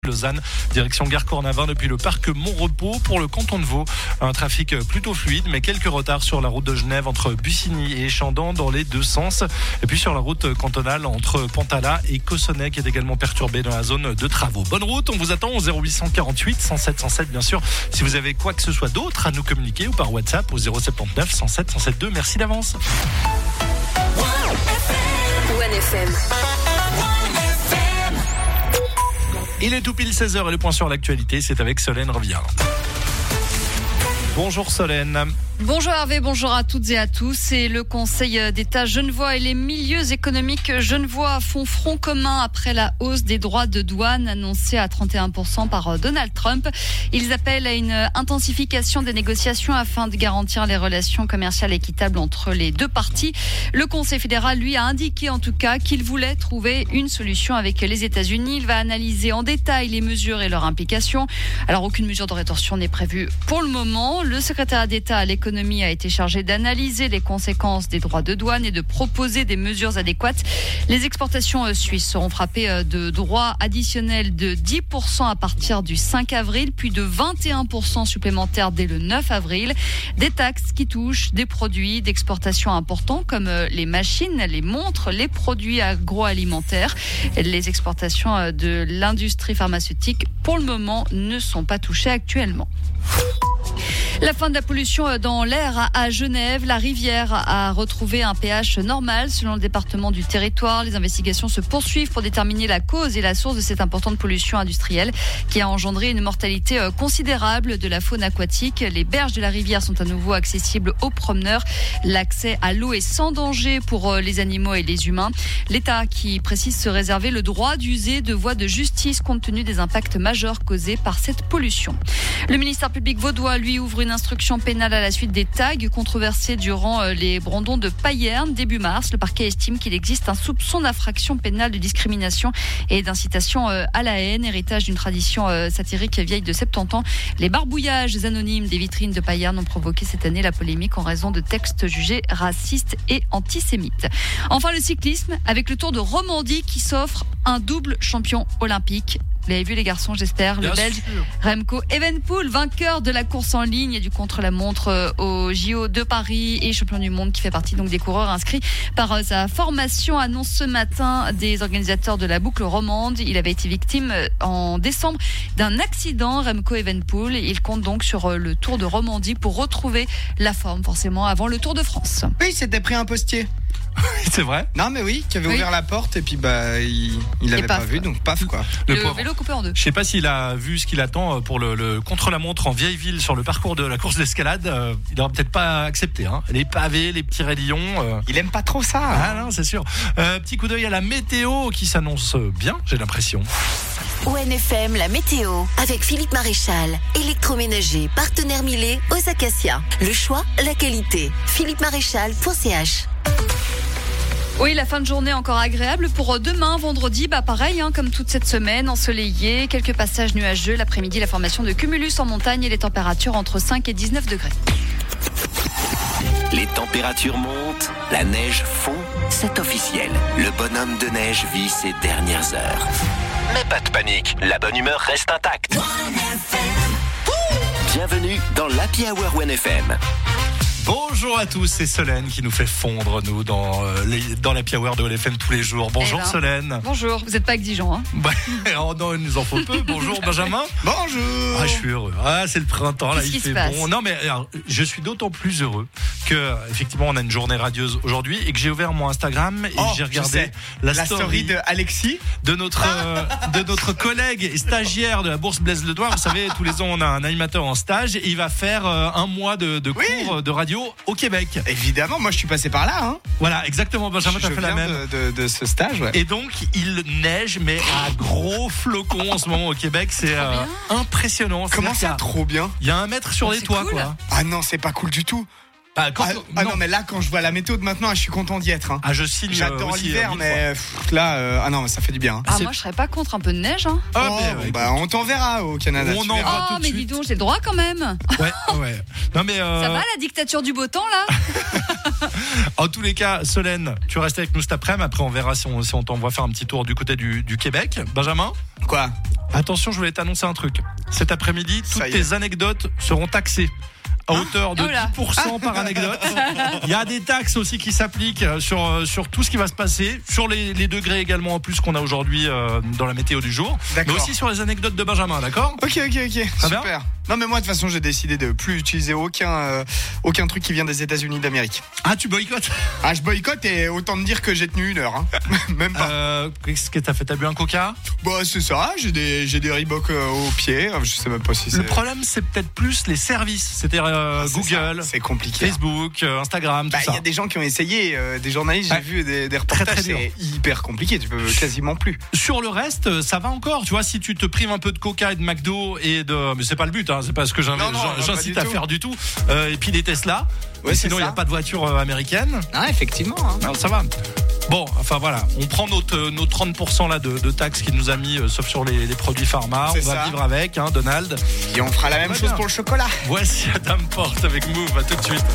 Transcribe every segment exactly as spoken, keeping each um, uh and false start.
Lausanne, direction Gare Cornavin depuis le parc Montrepos pour le canton de Vaud. Un trafic plutôt fluide, mais quelques retards sur la route de Genève entre Bussigny et Chandon dans les deux sens. Et puis sur la route cantonale entre Pantala et Cossonay qui est également perturbée dans la zone de travaux. Bonne route, on vous attend au zéro huit quarante-huit cent sept cent sept bien sûr. Si vous avez quoi que ce soit d'autre à nous communiquer ou par WhatsApp au zéro sept neuf cent sept cent sept deux. Merci d'avance. One F M. Il est tout pile seize heures et le point sur l'actualité, c'est avec Solène Revillard. Bonjour Solène. Bonjour Hervé, bonjour à toutes et à tous. Et le Conseil d'État genevois et les milieux économiques genevois font front commun après la hausse des droits de douane annoncée à trente et un pour cent par Donald Trump. Ils appellent à une intensification des négociations afin de garantir les relations commerciales équitables entre les deux parties. Le Conseil fédéral, lui, a indiqué en tout cas qu'il voulait trouver une solution avec les États-Unis. Il va analyser en détail les mesures et leurs implications. Alors, aucune mesure de rétorsion n'est prévue pour le moment. Le secrétaire d'État à l'économie a été chargé d'analyser les conséquences des droits de douane et de proposer des mesures adéquates. Les exportations suisses seront frappées de droits additionnels de dix pour cent à partir du cinq avril, puis de vingt et un pour cent supplémentaires dès le neuf avril. Des taxes qui touchent des produits d'exportation importants comme les machines, les montres, les produits agroalimentaires. Les exportations de l'industrie pharmaceutique, pour le moment, ne sont pas touchées actuellement. La fin de la pollution dans l'air à Genève. La rivière a retrouvé un pH normal selon le département du territoire. Les investigations se poursuivent pour déterminer la cause et la source de cette importante pollution industrielle qui a engendré une mortalité considérable de la faune aquatique. Les berges de la rivière sont à nouveau accessibles aux promeneurs. L'accès à l'eau est sans danger pour les animaux et les humains. L'État qui précise se réserver le droit d'user de voies de justice compte tenu des impacts majeurs causés par cette pollution. Le ministère public vaudois, lui, ouvre une instruction pénale à la suite des tags controversés durant les brandons de Payerne début mars. Le parquet estime qu'il existe un soupçon d'infraction pénale de discrimination et d'incitation à la haine, héritage d'une tradition satirique vieille de soixante-dix ans. Les barbouillages anonymes des vitrines de Payerne ont provoqué cette année la polémique en raison de textes jugés racistes et antisémites. Enfin, le cyclisme avec le Tour de Romandie qui s'offre un double champion olympique. Vous l'avez vu les garçons, j'espère. Bien le Belge sûr. Remco Evenepoel, vainqueur de la course en ligne et du contre-la-montre au J O de Paris et champion du monde qui fait partie donc des coureurs inscrits par sa formation, annonce ce matin des organisateurs de la boucle romande. Il avait été victime en décembre d'un accident, Remco Evenepoel. Il compte donc sur le Tour de Romandie pour retrouver la forme forcément avant le Tour de France. Oui, il s'était pris un postier. C'est vrai? Non mais oui, qui avait Oui. ouvert la porte et puis bah il, il l'avait paf, pas vu, quoi. donc paf quoi. Le, pauvre. vélo coupé en deux. Je sais pas s'il a vu ce qu'il attend pour le, le contre-la-montre en vieille ville sur le parcours de la course d'escalade. Euh, il aura peut-être pas accepté. Hein. Les pavés, les petits raidillons. Euh... Il aime pas trop ça. Ah Hein. non, c'est sûr. Euh, petit coup d'œil à la météo qui s'annonce bien, j'ai l'impression. One F M, la météo. Avec Philippe Maréchal, électroménager, partenaire Millet aux Acacias. Le choix, la qualité. philippe maréchal point c h. Oui, la fin de journée encore agréable pour demain, vendredi, bah pareil, hein, comme toute cette semaine, ensoleillé, quelques passages nuageux, l'après-midi, la formation de cumulus en montagne et les températures entre cinq et dix-neuf degrés. Les températures montent, la neige fond, c'est officiel. Le bonhomme de neige vit ses dernières heures. Mais pas de panique, la bonne humeur reste intacte. Bienvenue dans l'Happy Hour One F M. Bonjour à tous, c'est Solène qui nous fait fondre, nous, dans, euh, les, dans l'Happy Hour de O L F M tous les jours. Bonjour Eh ben. Solène. Bonjour, vous n'êtes pas exigeant, hein? Bah, oh non, il nous en faut peu. Bonjour Benjamin. Bonjour. Ah, je suis heureux. Ah, c'est le printemps, là, Qu'est-ce il qui se fait passe bon. Non, mais alors, je suis d'autant plus heureux que, effectivement, on a une journée radieuse aujourd'hui et que j'ai ouvert mon Instagram et Oh, j'ai je regardé sais. la, La story de Alexis. de notre euh, de notre collègue et stagiaire de la bourse Blaise Le Douar. Vous savez, tous les ans on a un animateur en stage et il va faire euh, un mois de, de Oui. cours de radio au Québec. Évidemment, moi je suis passé par là. Hein. Voilà, exactement. Benjamin, je t'as fait la viens même. de, de, de ce stage. Ouais. Et donc il neige mais à gros flocons en ce moment au Québec. C'est euh, impressionnant. Comment C'est-à-dire ça, trop bien? qu'il y a- Il y a un mètre sur Oh, les c'est toits, cool. quoi. Ah non, c'est pas cool du tout. Ah, quand, Ah, ah non, mais là, quand je vois la météo de maintenant, je suis content d'y être. Hein. Ah, je signe. J'adore aussi, l'hiver, euh, mais pff, là, euh, ah non, ça fait du bien. Hein. Ah, c'est- moi, je serais pas contre un peu de neige. Hein. Ah, Oh, mais, bon, ouais, bah, on t'enverra au Canada. On tu en verras. va Oh, tout de mais suite. dis donc, j'ai le droit quand même. Ouais, ouais. Non, mais. Euh, Ça va, la dictature du beau temps, là? En tous les cas, Solène, tu restes avec nous cet après-midi. Après, on verra si on, si on t'envoie faire un petit tour du côté du, du Québec. Benjamin, Quoi? attention, je voulais t'annoncer un truc. Cet après-midi, toutes Ça y est. tes anecdotes seront taxées à hauteur de Oh là. dix pour cent par anecdote. Il y a des taxes aussi qui s'appliquent sur, sur tout ce qui va se passer, sur les, les degrés également en plus qu'on a aujourd'hui euh, dans la météo du jour, mais D'accord. aussi sur les anecdotes de Benjamin, d'accord? Ok, ok, ok. Très bien. Super. Non, mais moi, de toute façon, j'ai décidé de plus utiliser aucun, euh, aucun truc qui vient des États-Unis d'Amérique. Ah, tu boycottes? Ah, je boycotte et autant te dire que j'ai tenu une heure. Hein. Même pas. euh, Qu'est-ce que t'as fait? T'as bu un coca? Bah, c'est ça. J'ai des, j'ai des Reebok euh, aux pieds. Je sais même pas si c'est. Le problème, c'est peut-être plus les services, c'est-à-dire euh, Ah, c'est Google, ça. C'est compliqué. Facebook, euh, Instagram, tout Bah, il ça. y a des gens qui ont essayé, euh, des journalistes, j'ai Ouais. vu des, des Très, reportages, très dur. c'est hyper compliqué, tu peux quasiment plus. Sur le reste, ça va encore. Tu vois, si tu te prives un peu de coca et de McDo et de, mais c'est pas le but, hein, c'est pas ce que j'in- Non, non, j'in- non, pas j'incite du à tout. faire du tout. Euh, et puis des Tesla. Ouais, Mais c'est sinon, il n'y a ça. pas de voiture euh, américaine. Ah, effectivement. Hein. Non, ça va. Bon, enfin voilà, on prend notre, nos trente pour cent là de, de taxes qu'il nous a mis, euh, sauf sur les, les produits pharma. On C'est va ça. vivre avec, hein, Donald. Et on fera la même Très chose bien. pour le chocolat. Voici Adam Porte avec Move. À tout de suite.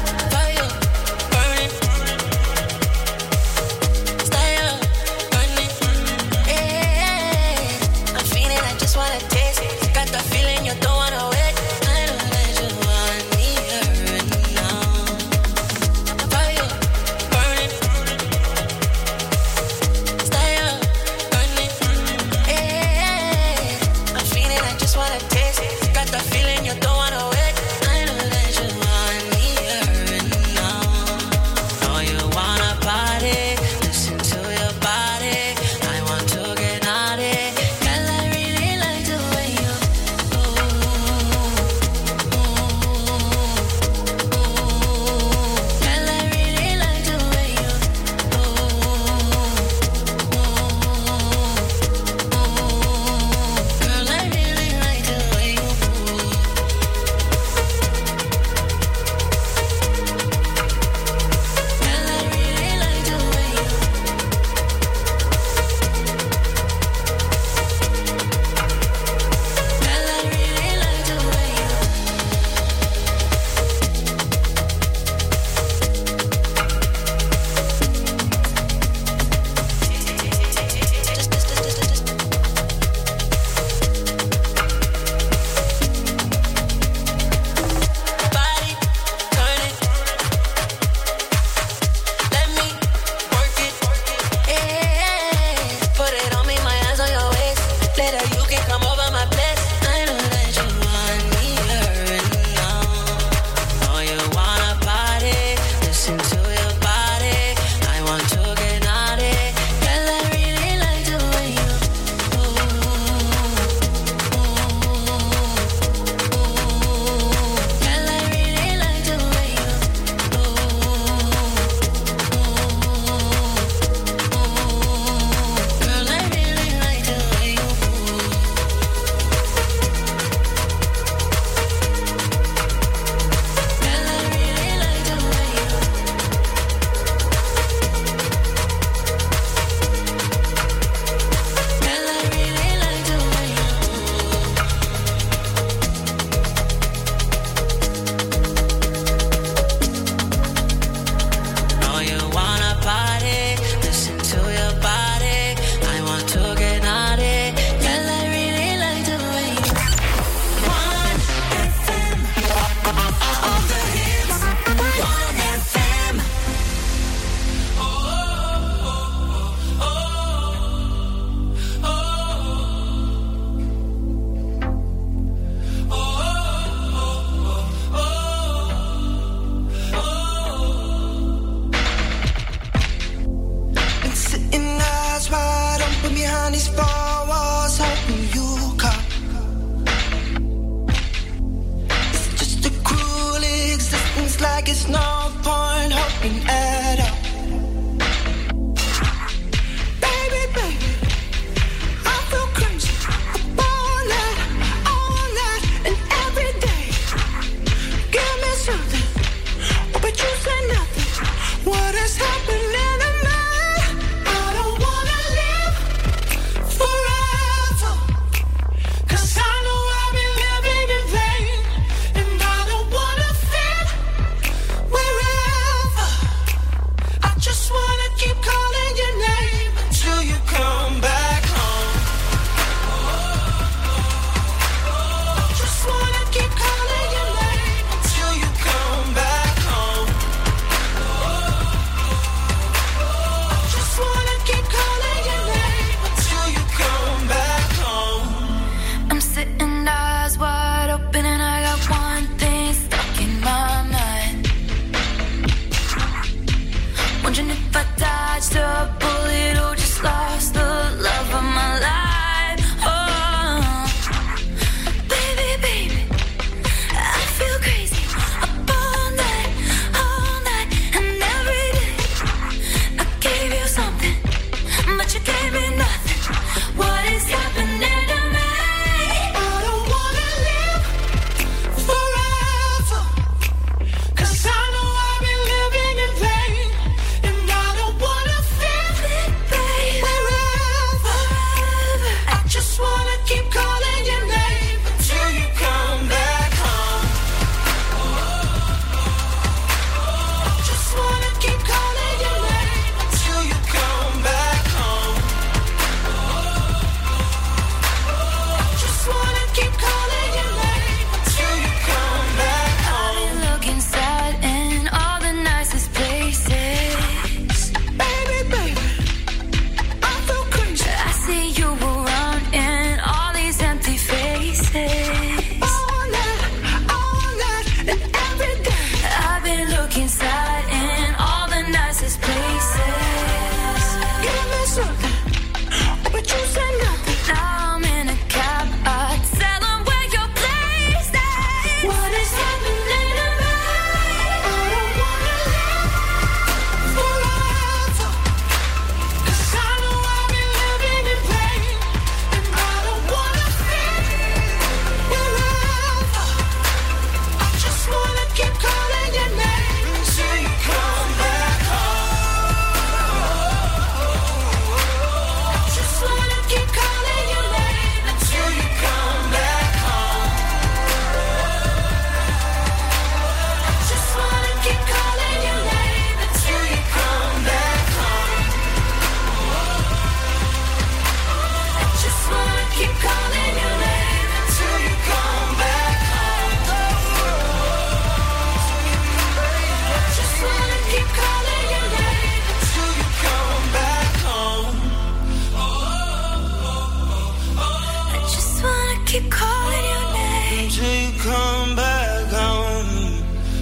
keep calling your name till you come back home.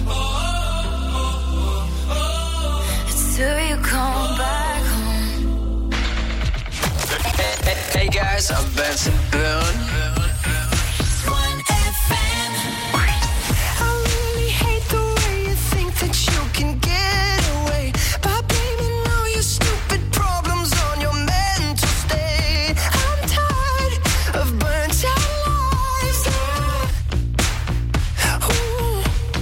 Till you come back home. Hey, hey guys, I'm Benson Boone. one F M. I really hate the way you think that you can get away by blaming all your stupid problems on your mental state. I'm tired of burnt out lives. Ooh.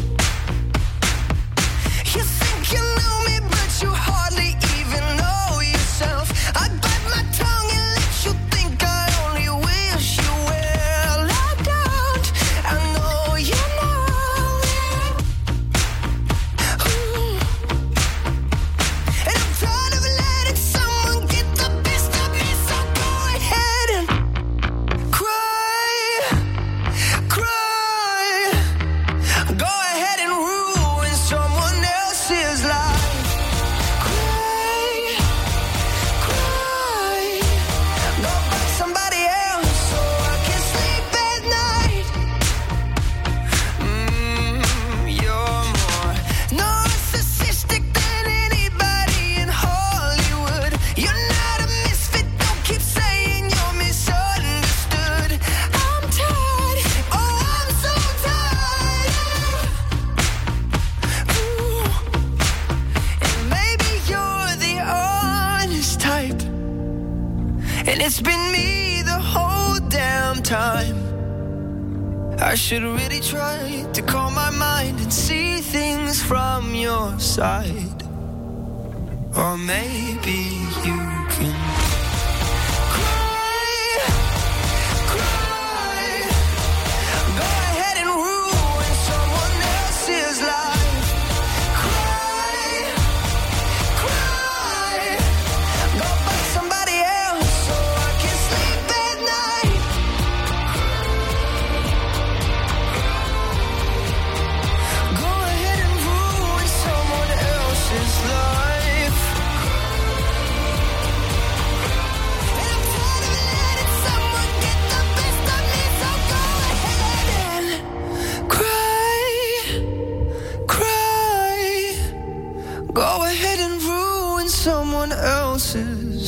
You think you know me, but you hardly even know yourself. I bite my tongue and let you think I only wish you well. I don't, I know you know. Ooh. And I'm tired of letting someone get the best of me, so go ahead and cry, cry. Go ahead and ruin someone else's life. Cry, cry. Go find somebody else so I can sleep at night. Mm, you're more narcissistic than anybody in Hollywood. You're not a misfit, don't keep saying you're misunderstood. I'm tired, oh I'm so tired. Ooh. And maybe you're the honest type, and it's been me the whole damn time. I should really try to calm my mind and see things from your side. Or maybe you can cry, cry. Go ahead and ruin someone else's life. Cry, cry. Go find somebody else so I can sleep at night. Go ahead and ruin someone else's life. And I'm tired of letting someone get the best of me, so go ahead and cry, cry. Go ahead and ruin someone else's.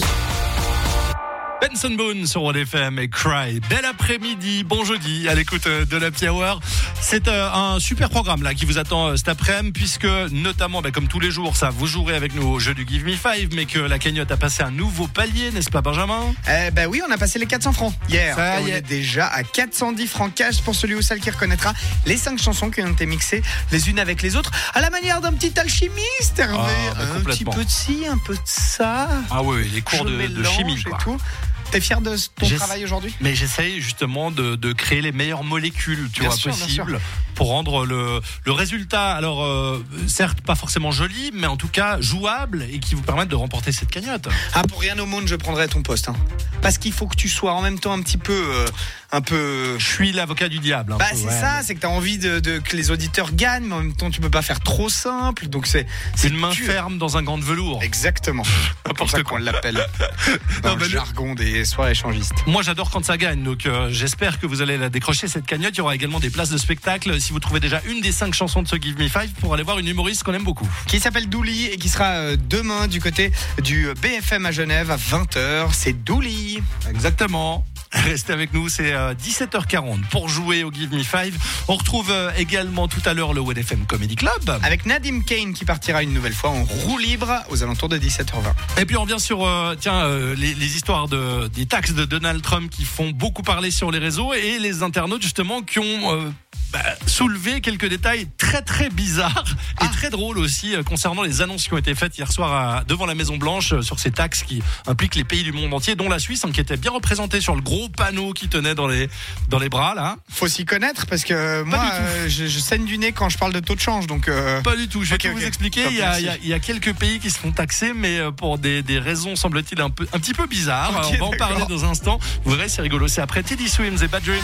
Benson Boone sur One F M et Cry. Bel après-midi, bon jeudi à l'écoute de l'Happy Hour. C'est euh, un super programme là qui vous attend euh, cet après-midi, puisque notamment, bah, comme tous les jours, ça vous jouerez avec nous au jeu du Give Me Five, mais que la cagnotte a passé un nouveau palier, n'est-ce pas Benjamin? Eh ben oui, on a passé les quatre cents francs hier. Ça Et on y est. est déjà à quatre cent dix francs cash pour celui ou celle qui reconnaîtra les cinq chansons qui ont été mixées les unes avec les autres, à la manière d'un petit alchimiste, Hervé. Ah, bah, un petit complètement. peu de ci, un peu de ça. Ah oui, les cours Je de, de mélange chimie, et quoi. tout. T'es fier de ton J'essa- travail aujourd'hui? Mais j'essaye justement de, de créer les meilleures molécules, tu Bien vois, sûr, bien possibles, pour rendre le, le résultat, alors euh, certes pas forcément joli, mais en tout cas jouable et qui vous permette de remporter cette cagnotte. Ah, pour rien au monde, je prendrais ton poste. Hein. Parce qu'il faut que tu sois en même temps un petit peu... euh, un peu... Je suis l'avocat du diable. un Bah peu, c'est ouais. ça, c'est que t'as envie de, de que les auditeurs gagnent, mais en même temps tu peux pas faire trop simple, donc c'est C'est une main dur. ferme dans un gant de velours. Exactement. C'est pour ça qu'on l'appelle dans Non, le mais le- jargon des soirées échangistes. Moi j'adore quand ça gagne, donc euh, j'espère que vous allez la décrocher cette cagnotte. Il y aura également des places de spectacle si vous trouvez déjà une des cinq chansons de ce Give Me Five pour aller voir une humoriste qu'on aime beaucoup. Qui s'appelle Douli et qui sera euh, demain du côté du B F M à Genève à vingt heures. C'est Douli. Exactement. Restez avec nous, c'est euh, dix-sept heures quarante pour jouer au Give Me Five. On retrouve euh, également tout à l'heure le One F M Comedy Club. Avec Nadim Kane qui partira une nouvelle fois en roue libre aux alentours de dix-sept heures vingt. Et puis on revient sur euh, tiens euh, les, les histoires de, des taxes de Donald Trump qui font beaucoup parler sur les réseaux et les internautes justement qui ont euh, bah, soulevé quelques détails très très bizarres et Ah. très drôles aussi euh, concernant les annonces qui ont été faites hier soir à, devant la Maison Blanche euh, sur ces taxes qui impliquent les pays du monde entier, dont la Suisse, hein, qui était bien représentée sur le gros panneau qui tenait dans les dans les bras là. Faut s'y connaître parce que moi du tout. euh, je, je saigne du nez quand je parle de taux de change, donc euh, Pas du tout. Je vais Ok, tout ok. vous expliquer. Top, Il y, a, merci. il, y a, il y a quelques pays qui se font taxer, mais euh, pour des, des raisons semble-t-il un peu un petit peu bizarres. Ok, On va en d'accord. parler dans un instant. Vous verrez, c'est rigolo. C'est après Teddy Swims et Bad Dreams.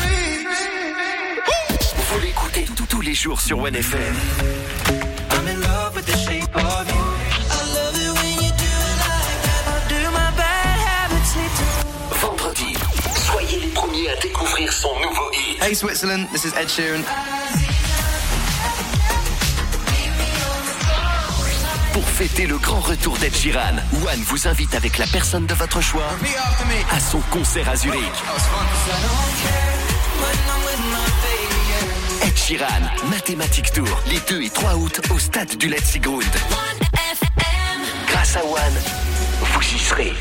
Vous l'écoutez tous- tous les jours sur One F M. I'm in love with the shape of you. I love it when you do it like that. I do my bad habits need to. Vendredi, soyez les premiers à à découvrir son nouveau hit. Hey Switzerland, this is Ed Sheeran. Pour fêter le grand retour d'Ed Sheeran, One vous invite avec la personne de votre choix à son concert à Zurich. Ed Sheeran, Mathematic Tour, les deux et trois août au stade du Letzigrund. Grâce à One, vous y serez.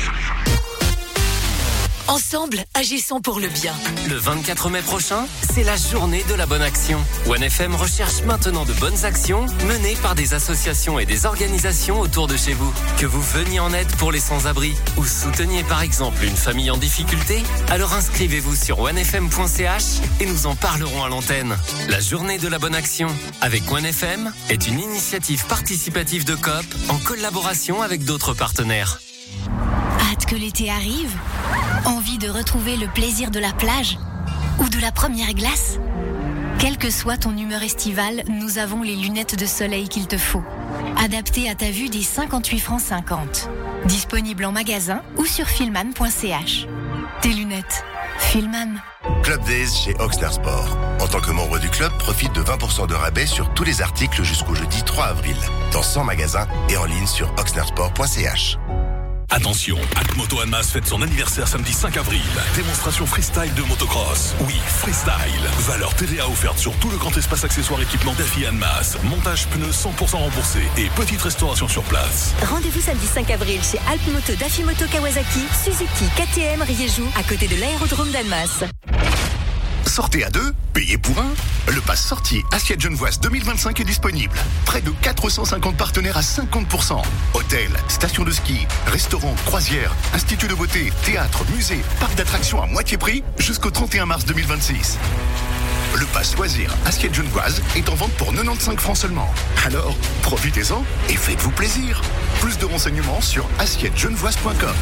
Ensemble, agissons pour le bien. Le vingt-quatre mai prochain, c'est la journée de la bonne action. One F M recherche maintenant de bonnes actions menées par des associations et des organisations autour de chez vous. Que vous veniez en aide pour les sans-abri ou souteniez par exemple une famille en difficulté, alors inscrivez-vous sur one f m point c h et nous en parlerons à l'antenne. La journée de la bonne action avec One F M est une initiative participative de Coop en collaboration avec d'autres partenaires. Hâte que l'été arrive? Envie de retrouver le plaisir de la plage ou de la première glace? Quelle que soit ton humeur estivale, nous avons les lunettes de soleil qu'il te faut. Adaptées à ta vue des cinquante-huit francs cinquante. Disponibles en magasin ou sur filman point c h. Tes lunettes, Filman. Club Days chez Oxner Sport. En tant que membre du club, profite de vingt pour cent de rabais sur tous les articles jusqu'au jeudi trois avril. Dans cent magasins et en ligne sur oxner sport point c h. Attention, Alpmoto Annemasse fête son anniversaire samedi cinq avril. Démonstration freestyle de motocross. Oui, freestyle. Valeur T V A offerte sur tout le grand espace accessoires équipement Daffy Annemasse. Montage pneus cent pour cent remboursé et petite restauration sur place. Rendez-vous samedi cinq avril chez Alpmoto Daffy Moto Kawasaki, Suzuki, K T M, Riejou, à côté de l'aérodrome d'Annemasse. Sortez à deux, payez pour un. Le pass sortie Assiette Genevoise deux mille vingt-cinq est disponible. Près de quatre cent cinquante partenaires à cinquante pour cent. Hôtel, station de ski, restaurant, croisière, institut de beauté, théâtre, musée, parc d'attractions à moitié prix jusqu'au trente et un mars deux mille vingt-six. Le pass loisir Assiette Genevoise est en vente pour quatre-vingt-quinze francs seulement. Alors, profitez-en et faites-vous plaisir. Plus de renseignements sur assiette genevoise point com.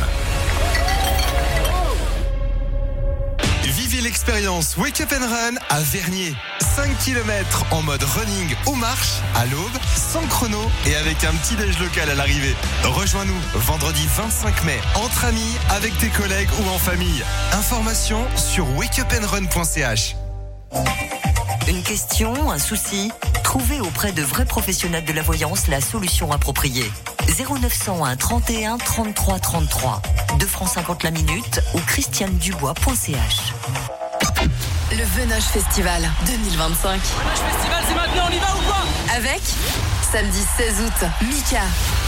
Vivez l'expérience Wake Up and Run à Vernier. cinq kilomètres en mode running ou marche à l'aube, sans chrono et avec un petit déj local à l'arrivée. Rejoins-nous vendredi vingt-cinq mai, entre amis, avec tes collègues ou en famille. Informations sur wake up and run point c h. Une question, un souci? Trouvez auprès de vrais professionnels de la voyance la solution appropriée. zéro neuf cent un trente et un trente-trois trente-trois, deux francs cinquante la minute ou christiane dubois point c h. Le Venoche Festival deux mille vingt-cinq. Venoche Festival, c'est maintenant, on y va ou quoi? Avec, samedi seize août, Mika,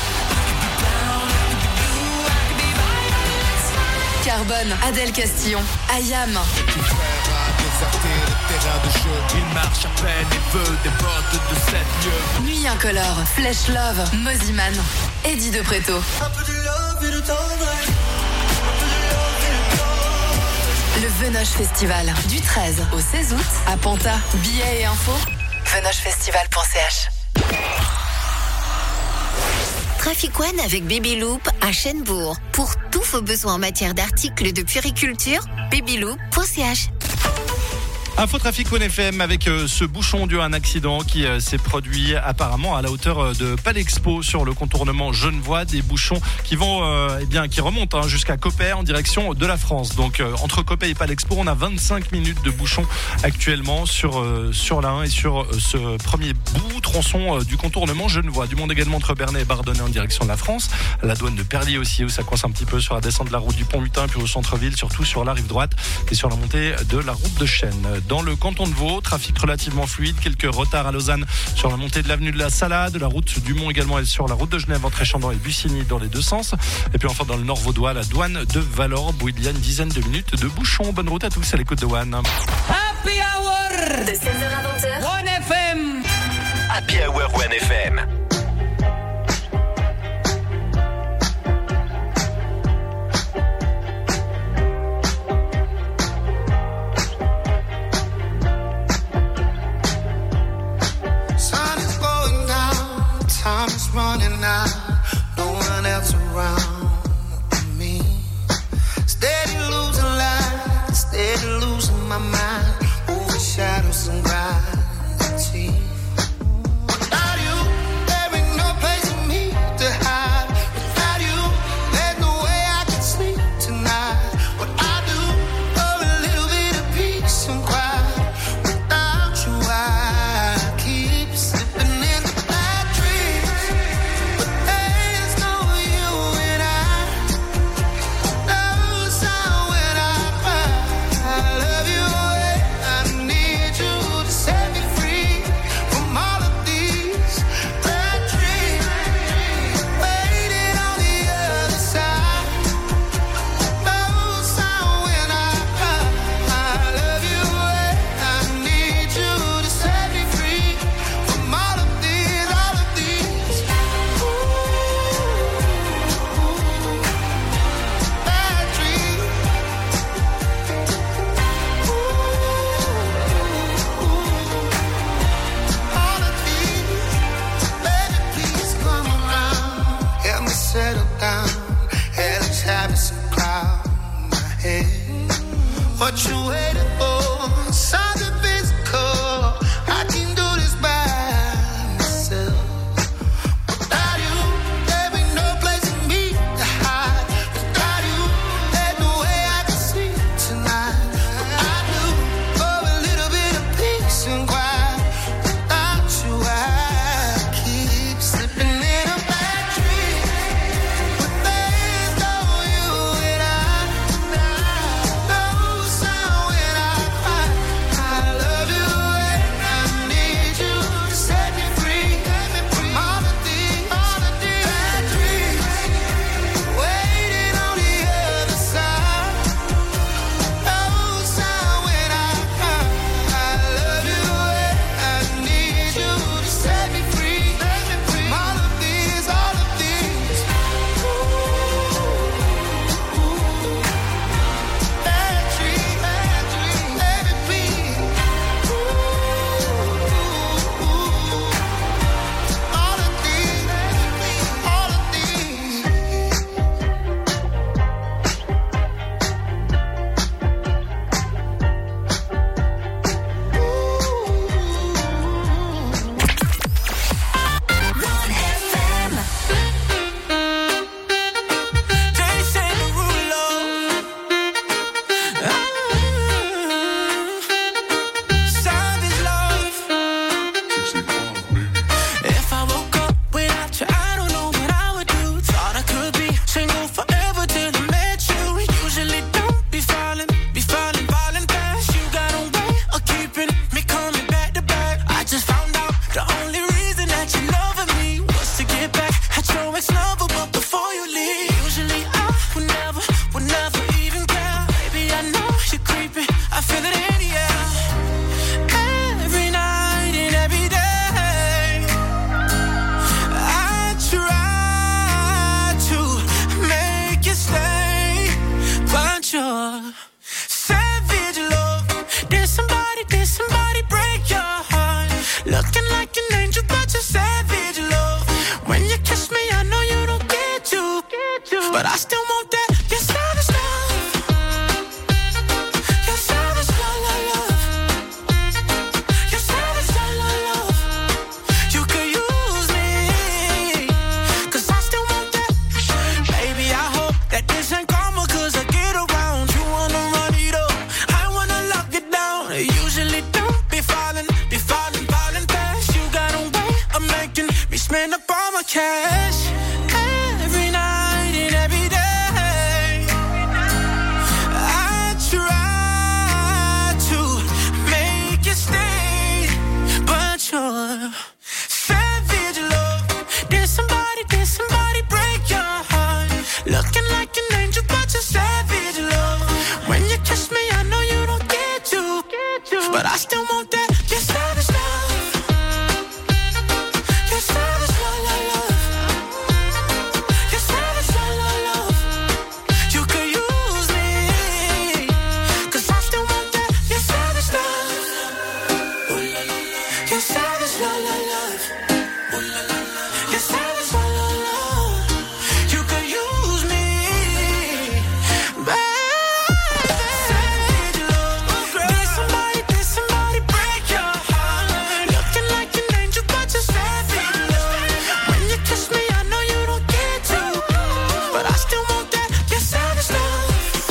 Carbone, Adèle Castillon, Ayam, Il marche à peine et veut des bottes de sept lieux. Nuit incolore, Flèche Love, Moziman, Eddie de Préto. Le Venoche Festival, du treize au seize août, à Panta. Billets et infos, venoche festival point c h. Trafic One avec Baby Loop à Chênebourg. Pour tous vos besoins en matière d'articles de puériculture, babyloop point c h. Info Trafic One F M avec euh, ce bouchon dû à un accident qui euh, s'est produit apparemment à la hauteur euh, de Palexpo sur le contournement Genevois. Des bouchons qui vont, euh, eh bien, qui remontent hein, jusqu'à Coppet en direction de la France. Donc euh, entre Coppet et Palexpo, on a vingt-cinq minutes de bouchons actuellement sur euh, sur l'A un et sur euh, ce premier bout tronçon euh, du contournement Genevois. Du monde également entre Bernay et Bardonnay en direction de la France. La douane de Perlier aussi où ça coince un petit peu sur la descente de la route du Pont-Mutin puis au centre-ville, surtout sur la rive droite et sur la montée de la route de Chêne. Dans le canton de Vaud, trafic relativement fluide, quelques retards à Lausanne sur la montée de l'avenue de la Salade, la route du Mont également et sur la route de Genève entre Échandon et Bussigny dans les deux sens. Et puis enfin dans le nord vaudois, la douane de Valorbe où il y a une dizaine de minutes de bouchons. Bonne route à tous à l'écoute de One. Happy Hour de seize heures à vingt heures. One F M. Happy Hour One F M. Time is running out, no one else around me. Steady losing light, steady losing my mind, overshadow some gravity. Without you, Did somebody break your heart? Looking like an angel, but you're savage love. When you kiss me, I know you don't get to, but I still want that. Your savage love. Your savage love, love, love. Your savage love, love, love. You could use me, 'cause I still want that. Baby, I hope that this ain't karma, 'cause I get around. You wanna run it up, I wanna lock it down. I usually don't be falling, be falling, falling fast. You got a way of making me spend up all my cash. Every night and every day, I try to make you stay, but you're savage love. Did somebody, did somebody break your heart? Looking like an angel, but you're savage love. When you kiss me, I know you don't get to, but I still want that. You're savage love. You're savage love, love, love. You're savage love, love, love. You could use me, 'cause I still want that. You're savage love. You're savage love, love, love. You're savage love, love, love. You could use me, baby. Savage love. Did somebody, did somebody break your heart? Looking like an angel, but you're savage love. When you kiss me, I know you don't get to, but I still want that. You're savage love.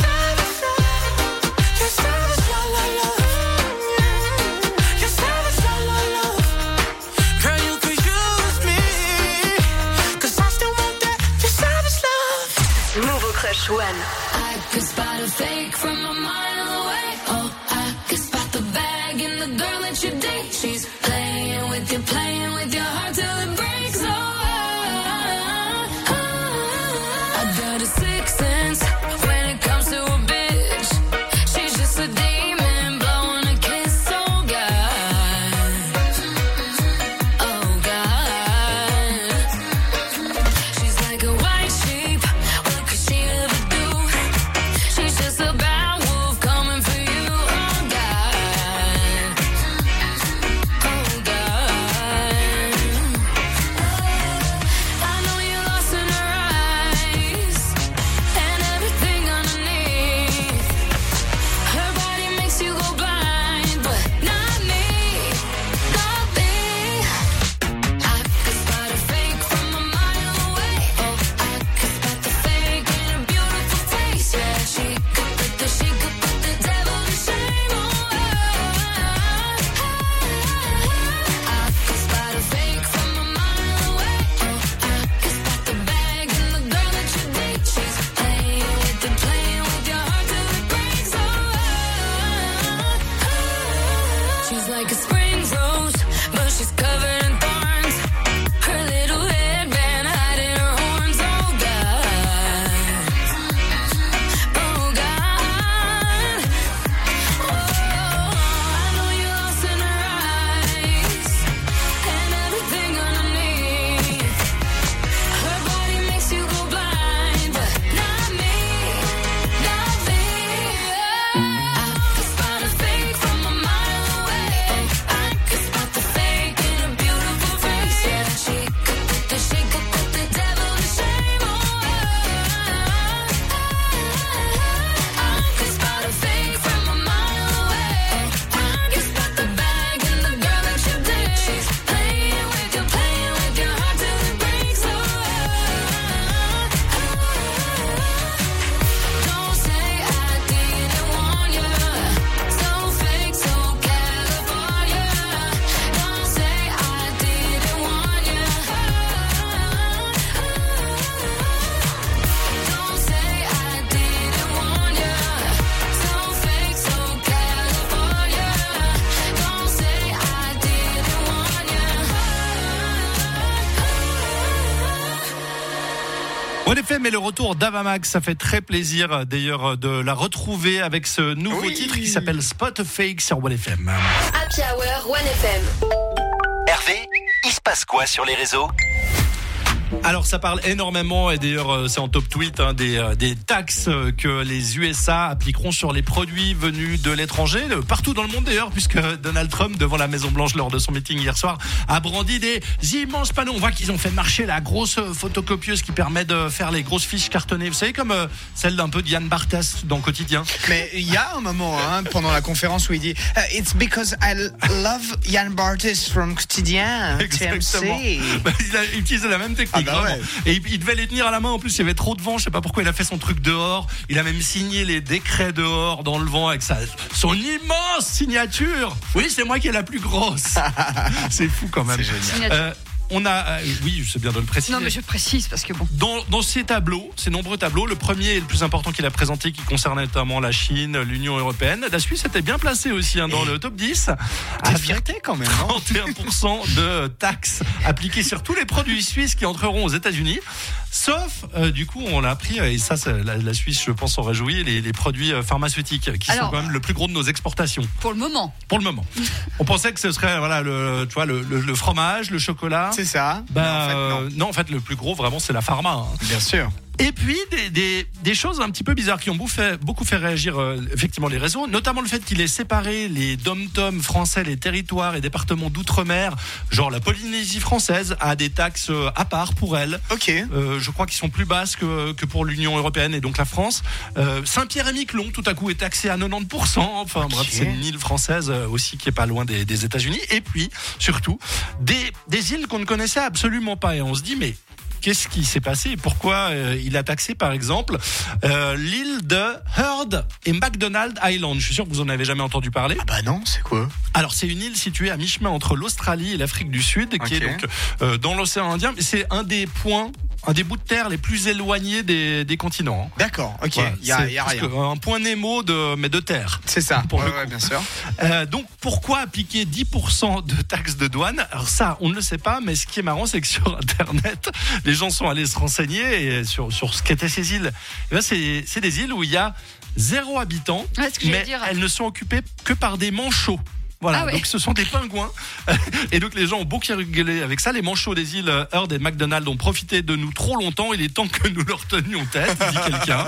You're savage love, love, love. You're savage love, love, love. Girl, you could use me, 'cause I still want that. You're savage love. Nouveau Crush One. I could spot a fake from a mile away. Oh, I could spot the bag in the girl that you date. She's playing with you, playing with your heart till it breaks. Oh, ah, ah. I got a sixth sense when it comes to a bitch. She's just a demon blowing a kiss. Oh God, oh God. She's like a white sheep. What could she ever do? She's just a bad wolf coming for you. Oh God, oh God. I know you're lost in her eyes and everything underneath. Her body makes you go blind, but not me, not me. I could spot a fake from a mile away. Oh, I could spot the fake in a beautiful face. Yeah, she could put the, she could put the devil to shame. Oh, I could spot a fake from a mile away. Oh, I could spot the bag in the girl that you date. She's playing with you, playing with your heart till it breaks. Oh, she's like a spring rose, but she's covered in thorns. Her little headband hiding her horns. Oh God, oh God. Oh, I know you're lost in her eyes and everything underneath. Her body makes you go blind, but not me, not me. I could spot a fake from a mile away. Oh, I could spot the fake in a beautiful face. Yeah, she could put the, she could put the devil to shame. Oh, I could spot a fake from a mile away. Oh, I could spot the bag in the girl that you date. She's playing with you, playing with your heart till it breaks. Oh, don't say I didn't warn you. So fake, so California. Don't say I didn't warn you. Don't say I didn't warn you. So fake, so California. Don't say I didn't warn you. One F M et le retour d'Avamax, ça fait très plaisir d'ailleurs de la retrouver avec ce nouveau Oui. titre qui s'appelle Spot Fake sur One F M. Happy Hour One F M. Hervé, il se passe quoi sur les réseaux? Alors ça parle énormément et d'ailleurs c'est en top tweet hein, des, des taxes que les U S A appliqueront sur les produits venus de l'étranger, partout dans le monde d'ailleurs, puisque Donald Trump devant la Maison Blanche lors de son meeting hier soir a brandi des immenses panneaux. On voit qu'ils ont fait marcher la grosse photocopieuse qui permet de faire les grosses fiches cartonnées, vous savez, comme celle d'un peu d'Yann Barthès dans Quotidien. Mais il y a un moment hein, pendant la conférence où il dit uh, It's because I love Yann Barthès from Quotidien, T M C. Bah, il a utilisé la même technique. Ah bah ouais. Et il, il devait les tenir à la main. En plus, il y avait trop de vent. Je sais pas pourquoi il a fait son truc dehors. Il a même signé les décrets dehors dans le vent avec sa, son immense signature. Oui, c'est moi qui ai la plus grosse. C'est fou quand même. C'est génial. Euh, On a, euh, oui, c'est bien de le préciser. Non, mais je précise parce que bon. Dans, dans ces tableaux, ces nombreux tableaux, le premier et le plus important qu'il a présenté, qui concernait notamment la Chine, l'Union européenne, la Suisse était bien placée aussi hein, dans et le top dix. Avec fierté quand même. Hein trente et un pour cent de taxes appliquées sur tous les produits suisses qui entreront aux États-Unis. Sauf, euh, du coup, on l'a appris, et ça, la, la Suisse, je pense, s'en réjouit, les, les produits pharmaceutiques, qui Alors, sont quand même le plus gros de nos exportations. Pour le moment. Pour le moment. On pensait que ce serait, voilà, le, tu vois, le, le, le fromage, le chocolat. C'est ça. Bah, en fait, non. Euh, non, en fait, le plus gros, vraiment, c'est la pharma. Hein. Bien sûr. Et puis des, des, des choses un petit peu bizarres qui ont beaucoup fait, beaucoup fait réagir euh, effectivement les réseaux, notamment le fait qu'il ait séparé les dom-toms français, les territoires et départements d'outre-mer, genre la Polynésie française a des taxes euh, à part pour elle. Ok. Euh, je crois qu'ils sont plus basses que, que pour l'Union européenne et donc la France. Euh, Saint-Pierre-et-Miquelon tout à coup est taxé à quatre-vingt-dix pour cent. Enfin okay. Bref, c'est une île française euh, aussi qui est pas loin des, des États-Unis. Et puis surtout des, des îles qu'on ne connaissait absolument pas et on se dit mais qu'est-ce qui s'est passé et pourquoi euh, il a taxé par exemple euh, l'île de Heard et McDonald Island. Je suis sûr que vous en avez jamais entendu parler. Ah bah non, c'est quoi? Alors c'est une île située à mi-chemin entre l'Australie et l'Afrique du Sud, qui okay. est donc euh, dans l'océan Indien, mais c'est un des points, un des bouts de terre les plus éloignés des, des continents. D'accord, ok, il voilà, y a, y a rien. Un point Nemo de, mais de terre. C'est ça, pour ouais, le ouais, bien sûr. Euh, donc pourquoi appliquer dix pour cent de taxes de douane? Alors ça, on ne le sait pas, mais ce qui est marrant, c'est que sur Internet, les gens sont allés se renseigner et sur, sur ce qu'étaient ces îles. Et ben c'est, c'est des îles où il y a zéro habitant, ouais, mais elles ne sont occupées que par des manchots. Voilà, ah ouais. Donc ce sont des pingouins. Et donc les gens ont beaucoup rigolé avec ça. Les manchots des îles Heard et McDonald ont profité de nous trop longtemps. Il est temps que nous leur tenions tête, dit quelqu'un.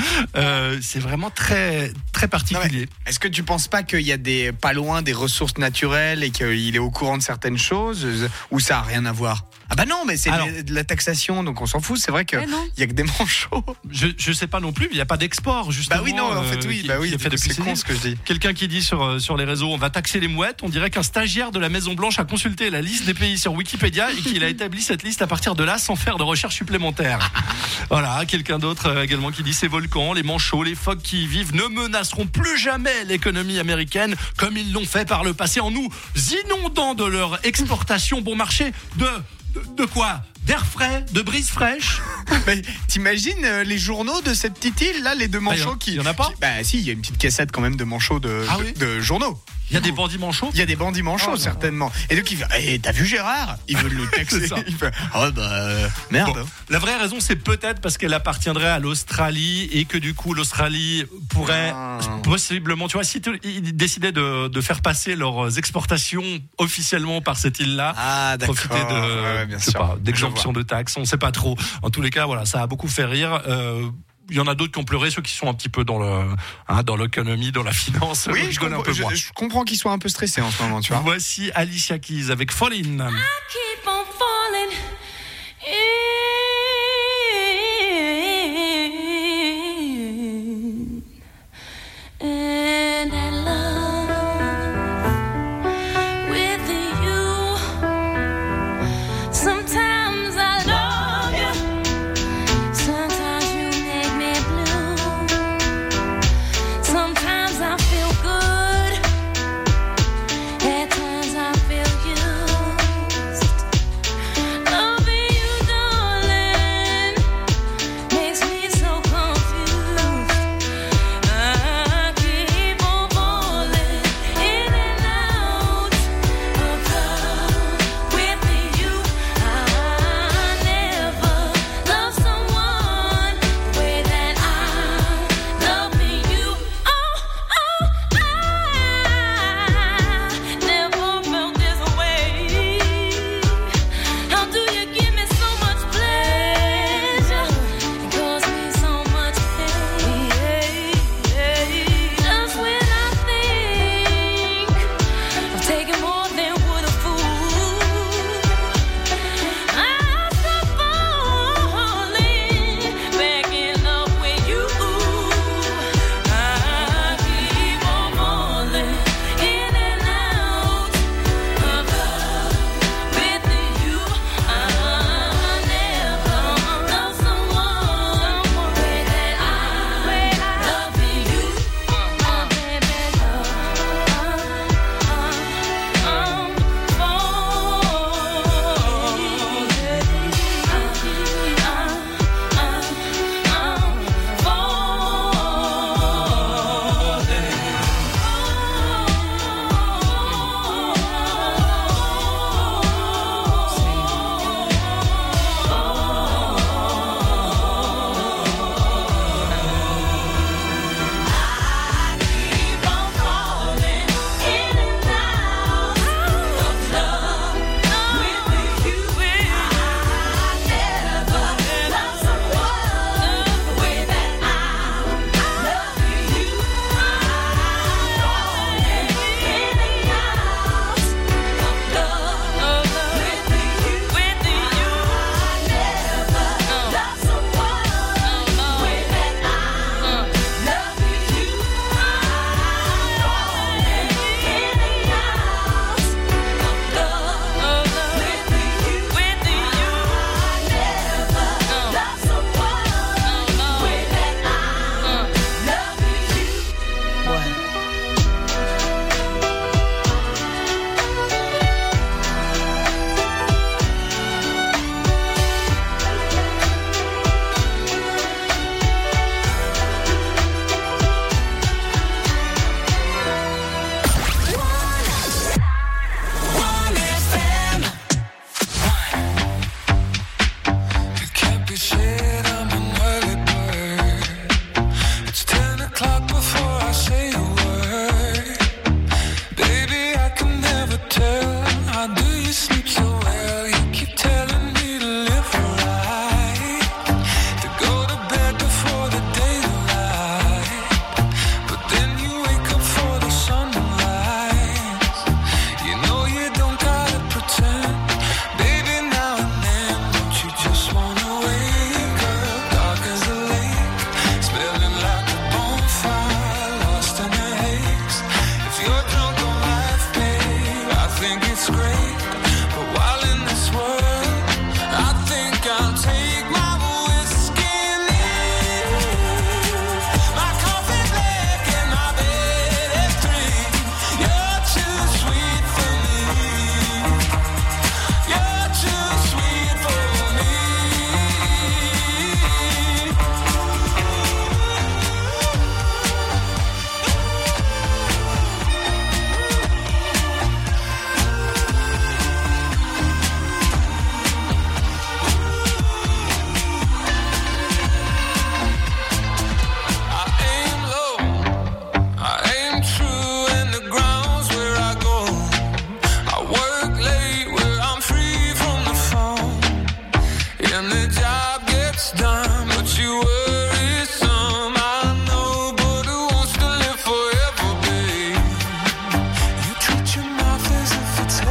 Euh, c'est vraiment très, très particulier. Non, est-ce que tu penses pas qu'il y a des, pas loin des ressources naturelles et qu'il est au courant de certaines choses ou ça a rien à voir? Ah bah non, mais c'est Alors, de la taxation, donc on s'en fout. C'est vrai qu'il y a que des manchots. Je, je sais pas non plus. Il n'y a pas d'export, justement. Bah oui, non, en fait, oui. Euh, qui, bah oui, qui est fait depuis c'est con ce que je dis. Quelqu'un qui dit sur, sur les réseaux, on va taxer les mouettes. On dirait qu'un stagiaire de la Maison Blanche a consulté la liste des pays sur Wikipédia et qu'il a établi cette liste à partir de là sans faire de recherche supplémentaire. Voilà, quelqu'un d'autre également qui dit ces volcans, les manchots, les phoques qui y vivent ne menaceront plus jamais l'économie américaine comme ils l'ont fait par le passé en nous inondant de leur exportation bon marché de... De, de quoi? D'air frais, de brise fraîche. Mais t'imagines euh, les journaux de cette petite île là, les deux manchots bah, qui. Il y en a pas? Qui, bah si, il y a une petite cassette quand même de manchots de, ah, de, oui de journaux. Il y a des bandits manchots? Il y a des bandits manchots, oh, certainement. Non. Et donc il fait, hey, t'as vu Gérard? Il veut le taxer. Il fait, oh bah euh, merde. Bon, la vraie raison, c'est peut-être parce qu'elle appartiendrait à l'Australie et que du coup l'Australie pourrait ah. possiblement, tu vois, si ils décidaient de, de faire passer leurs exportations officiellement par cette île-là, ah, profiter de, ouais, bien je sais sûr. pas, d'exemption de taxes, on sait pas trop. En tous les cas, voilà, ça a beaucoup fait rire. Euh, Il y en a d'autres qui ont pleuré, ceux qui sont un petit peu dans le, hein, dans l'économie, dans la finance. Oui, je, je, comprends, un peu je, je comprends qu'ils soient un peu stressés en ce moment, tu vois. Voici Alicia Keys avec Fallin'.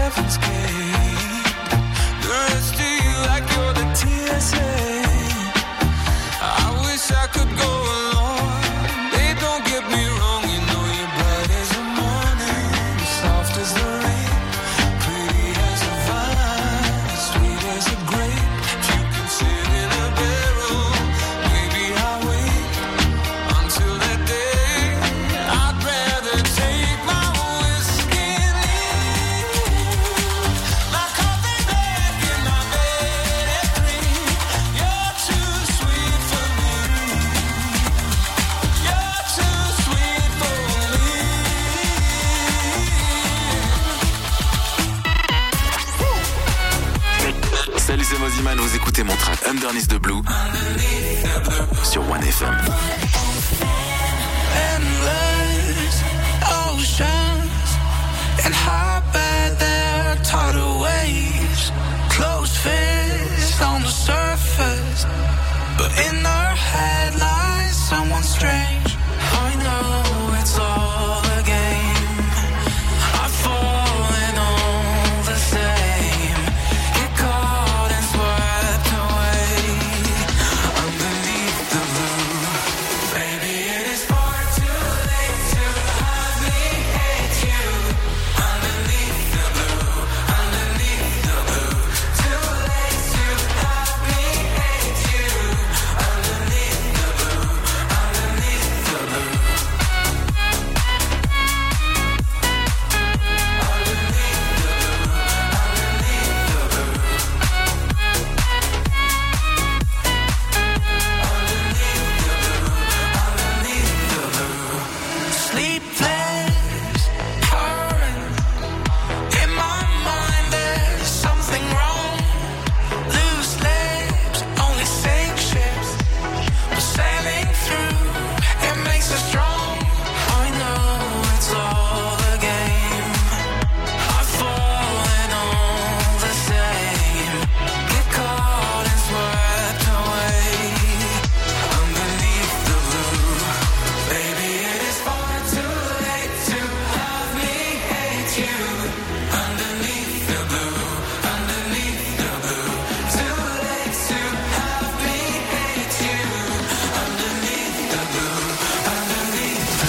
heaven's gate. The rest of you like you're the T S A. I wish I could go along. They don't get me wrong, you know you're bright as the morning, soft as the rain, pretty as a vine, sweet as a grape. If you can sit in a barrel, maybe I'll wait until that day. I'd rather take my whiskey and leave my coffee back in my bed at three. You're too sweet for me. You're too sweet for me. Salut, c'est Moziman, vous écoutez mon track Underneath the Blue sur One F M. Endless oceans and how bad their tidal waves. Closed fists on the surface, but in their head lies someone strange. I know it's all a game. I've fallen all the same. Get caught and swept away underneath the blue. Baby, it is far too late to have me hate you. Underneath the blue, underneath the blue. Too late to have me hate you. Underneath the blue, underneath the blue. Sleepless, hurting. In my mind, there's something wrong. Loose lips, only sink ships. But sailing through, it makes us strong. I know it's all a game. I've fallen all the same. Get caught and swept away underneath the blue. Baby, it is far too late to have me hate you. Underneath the blue, underneath the blue. Too late to have me hate you. Underneath the blue, underneath the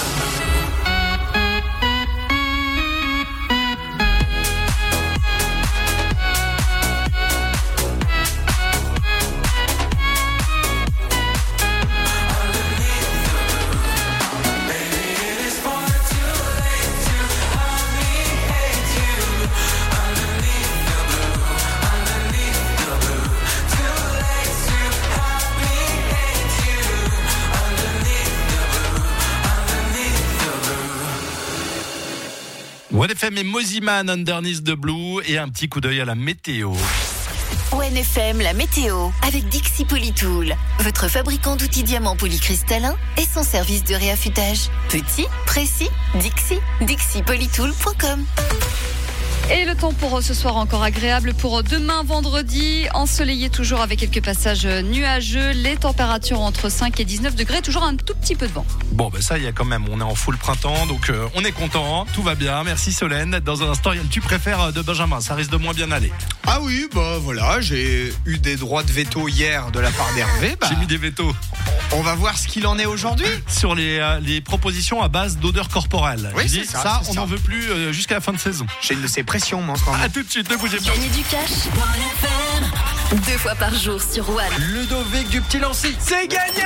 One F M et Moziman, Underneath the Blue, et un petit coup d'œil à la météo. One F M, la météo, avec Dixie Polytool, votre fabricant d'outils diamants polycristallins et son service de réaffûtage. Petit, précis, Dixie, dixie polytool point com. Et le temps pour ce soir encore agréable pour demain vendredi, ensoleillé toujours avec quelques passages nuageux, les températures entre cinq et dix-neuf degrés, toujours un tout petit peu de vent. Bon, ben ça, il y a quand même, on est en full printemps, donc euh, on est content, tout va bien. Merci Solène. Dans un instant, il y a le tu préfères de Benjamin, ça risque de moins bien aller. Ah oui, bah voilà, j'ai eu des droits de veto hier de la part d'Hervé. Bah, J'ai mis des vétos. On va voir ce qu'il en est aujourd'hui. Sur les, euh, les propositions à base d'odeur corporelle. Oui, Je c'est dis, ça, ça c'est on ça. n'en veut plus euh, jusqu'à la fin de saison. J'ai une de ces pressions, moi, en ce moment. À tout de suite, ne bougez pas. Gagner du cash. Deux fois par jour sur One. Ludovic du Petit Lancy. C'est gagné.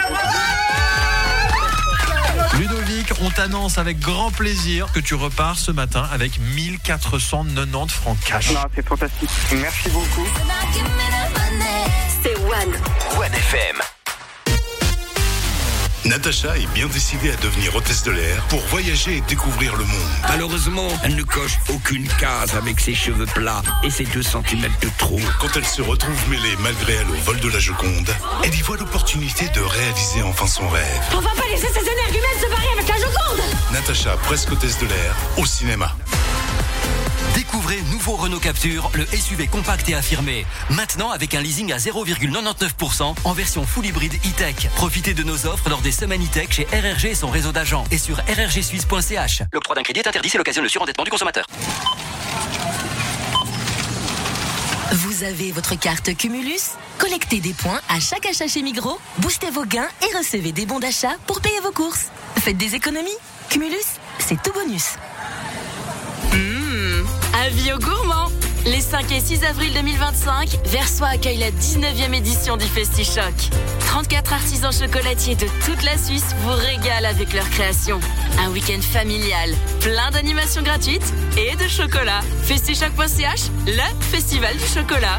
Ludovic, on t'annonce avec grand plaisir que tu repars ce matin avec mille quatre cent quatre-vingt-dix francs cash. Non, c'est fantastique. Merci beaucoup. C'est One. One F M. Natacha est bien décidée à devenir hôtesse de l'air pour voyager et découvrir le monde. Malheureusement, elle ne coche aucune case avec ses cheveux plats et ses deux centimètres de trou. Quand elle se retrouve mêlée malgré elle au vol de la Joconde, elle y voit l'opportunité de réaliser enfin son rêve. On va pas laisser ces énergumènes se barrer avec la Joconde. Natacha, presque hôtesse de l'air, au cinéma. Découvrez nouveau Renault Capture, le S U V compact et affirmé. Maintenant avec un leasing à zéro virgule quatre-vingt-dix-neuf pour cent en version full hybride e-tech. Profitez de nos offres lors des semaines e-tech chez R R G et son réseau d'agents et sur r r g suisse point c h. L'octroi d'un crédit est interdit, c'est l'occasion de surendettement du consommateur. Vous avez votre carte Cumulus? Collectez des points à chaque achat chez Migros, boostez vos gains et recevez des bons d'achat pour payer vos courses. Faites des économies. Cumulus, c'est tout bonus. Mmh, avis aux gourmands. Les cinq et six avril deux mille vingt-cinq, Versoix accueille la dix-neuvième édition du FestiChoc. trente-quatre artisans chocolatiers de toute la Suisse vous régalent avec leurs créations. Un week-end familial, plein d'animations gratuites et de chocolat. festichoc point c h, le festival du chocolat.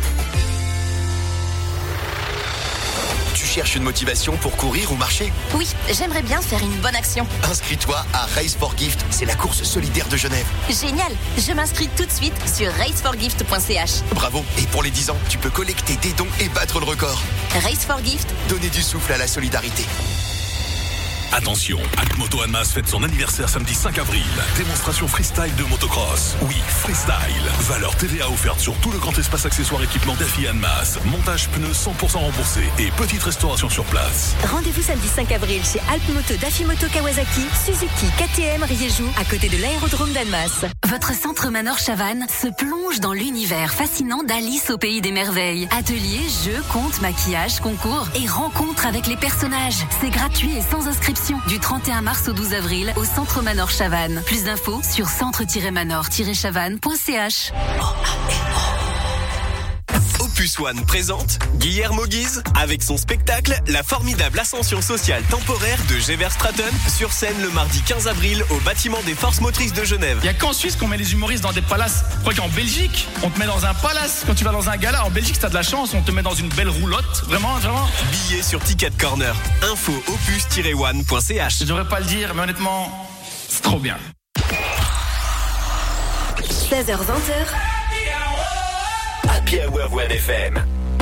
Tu cherches une motivation pour courir ou marcher? Oui, j'aimerais bien faire une bonne action. Inscris-toi à Race for Gift, c'est la course solidaire de Genève. Génial, je m'inscris tout de suite sur race for gift point c h. Bravo, et pour les dix ans, tu peux collecter des dons et battre le record. Race for Gift. Donner du souffle à la solidarité. Attention, Atmoto Annemasse fête son anniversaire samedi cinq avril. Démonstration freestyle de motocross. Oui, freestyle. Valeur T V A offerte sur tout le grand espace accessoires équipement Daffy Annemasse. Montage pneus cent pour cent remboursé et petite restauration sur place. Rendez-vous samedi cinq avril chez Alpmoto Daffy-Moto Kawasaki, Suzuki, K T M Riezhou, à côté de l'aérodrome d'Annemasse. Votre centre Manor Chavannes se plonge dans l'univers fascinant d'Alice au pays des merveilles. Ateliers, jeux, contes, maquillage, concours et rencontres avec les personnages. C'est gratuit et sans inscription. Du trente et un mars au douze avril au centre Manor Chavannes. Plus d'infos sur centre manor chavannes point c h. Opus One présente Guillermo Guise avec son spectacle La formidable ascension sociale temporaire de Gever Stratton sur scène le mardi quinze avril au bâtiment des Forces Motrices de Genève. Il n'y a qu'en Suisse qu'on met les humoristes dans des palaces. Je crois qu'en Belgique, on te met dans un palace. Quand tu vas dans un gala, en Belgique, t'as de la chance, on te met dans une belle roulotte. Vraiment, vraiment. Billets sur Ticket Corner. Info opus tiret one point c h. Je devrais pas le dire, mais honnêtement, c'est trop bien. seize heures vingt. Happy Hour One F M.